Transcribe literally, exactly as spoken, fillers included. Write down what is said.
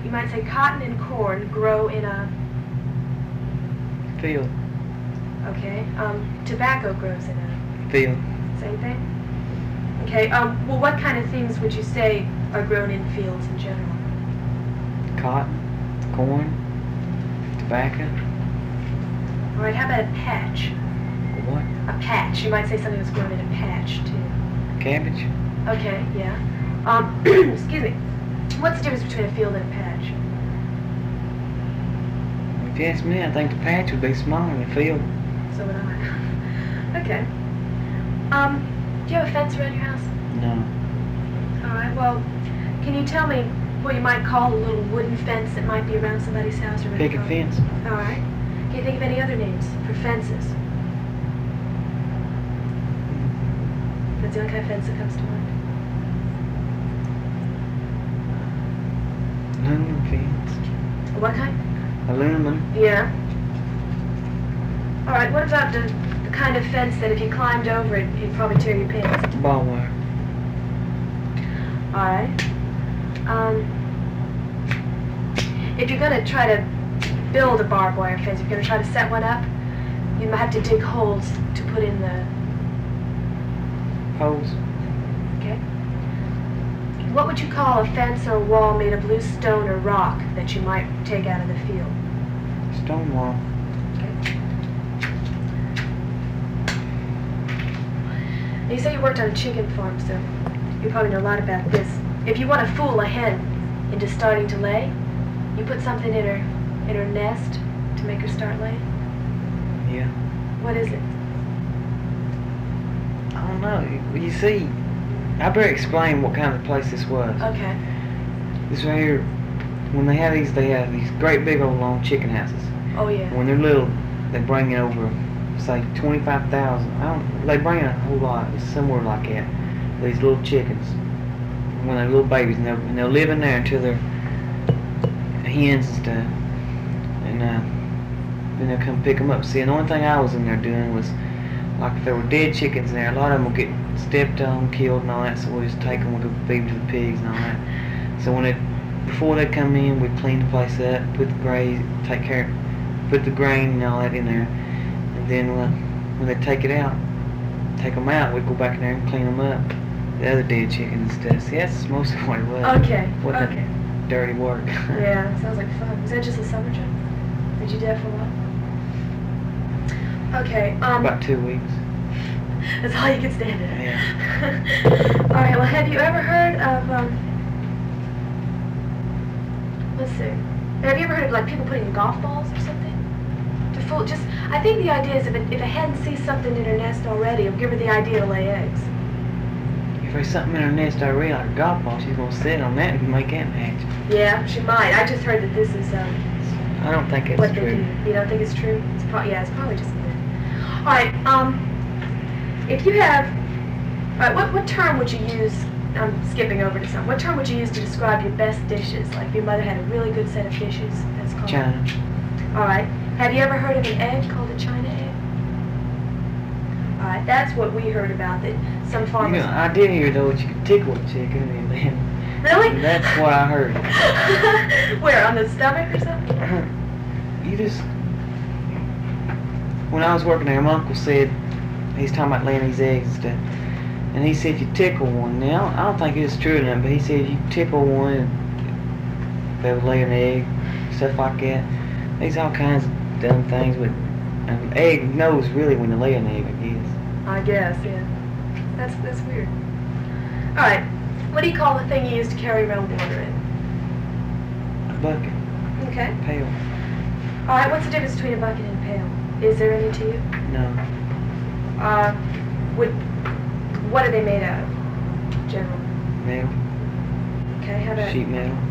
you might say cotton and corn grow in a... Field. Okay. Um, tobacco grows in a... Field. Same thing? Okay. Um, well, what kind of things would you say are grown in fields in general? Cotton, corn, tobacco. All right. How about a patch? What? A patch. You might say something that's grown in a patch, too. Cabbage. Okay, yeah. Um, excuse me. What's the difference between a field and a patch? If you ask me, I think the patch would be smaller than the field. So would I. Okay. Um, do you have a fence around your house? No. All right, well, can you tell me what you might call a little wooden fence that might be around somebody's house or Picket fence. All right. Can you think of any other names for fences? That's the only kind of fence that comes to mind. Aluminum fence. What kind? Aluminum. Yeah. All right, what about the, the kind of fence that if you climbed over it, you'd probably tear your pants? Barbed wire. All right. Um, if you're going to try to build a barbed wire fence, if you're going to try to set one up, you might have to dig holes to put in the... Holes. Okay. What would you call a fence or a wall made of loose stone or rock that you might take out of the field? Stone wall. Okay. Now, you say you worked on a chicken farm, so you probably know a lot about this. If you want to fool a hen into starting to lay, you put something in her in her nest to make her start laying. Yeah. What is it? I don't know. You see, I better explain what kind of place this was. Okay. This right here, when they have these, they have these great big old long chicken houses. Oh yeah. When they're little, they bring in over, say, twenty-five thousand. I don't. They bring in a whole lot. It's somewhere like that. These little chickens, when they're little babies, and they'll, and they'll live in there until they're hens and stuff. And uh, then they'll come pick them up. See, and the only thing I was in there doing was, like, if there were dead chickens in there, a lot of them will get stepped on, killed, and all that. So we just take them, we go feed them to the pigs and all that. So when it, before they come in, we clean the place up, put the graze, take care, put the grain and all that in there, and then uh, when they take it out, take them out, we go back in there and clean them up. The other dead chickens and stuff. See, that's mostly what it was. Okay. Wasn't Okay. dirty work. Yeah, sounds like fun. Was that just a summer job? Did you do that for a while? Okay. Um. About two weeks. That's all you could stand it. Yeah. All right. Well, have you ever heard of um? Let's see. Have you ever heard of like people putting golf balls or something to fool? Just, I think the idea is if, it, if a hen sees something in her nest already, it'll give her the idea to lay eggs. If there's something in her nest already, like a golf ball, she's gonna sit on that and make that hatch. Yeah, she might. I just heard that this is um. I don't think it's what true. They do. You don't think it's true? It's pro- yeah, it's probably just a myth. All right. Um, if you have, all right, what what term would you use? I'm skipping over to some. What term would you use to describe your best dishes? Like if your mother had a really good set of dishes. That's called China. All right. Have you ever heard of an egg called a China egg? All right. That's what we heard about. That some You farmers. know, I did hear though that you could tickle a chicken and then. Really? That's what I heard. Where, on the stomach or something? You just. When I was working there, my uncle said, he's talking about laying these eggs and stuff, and he said if you tickle one, now I don't think it's true enough, but he said if you tickle one, they'll lay an egg, stuff like that. There's all kinds of dumb things, but an egg knows really when to lay an egg, I guess. I guess, yeah. That's that's weird. All right. What do you call the thing you use to carry around water in? A bucket, Okay. pail. All right. What's the difference between a bucket and a pail? Is there any to you? No. Uh, would what are they made out of? Generally. Metal. Okay. How about Sheet metal.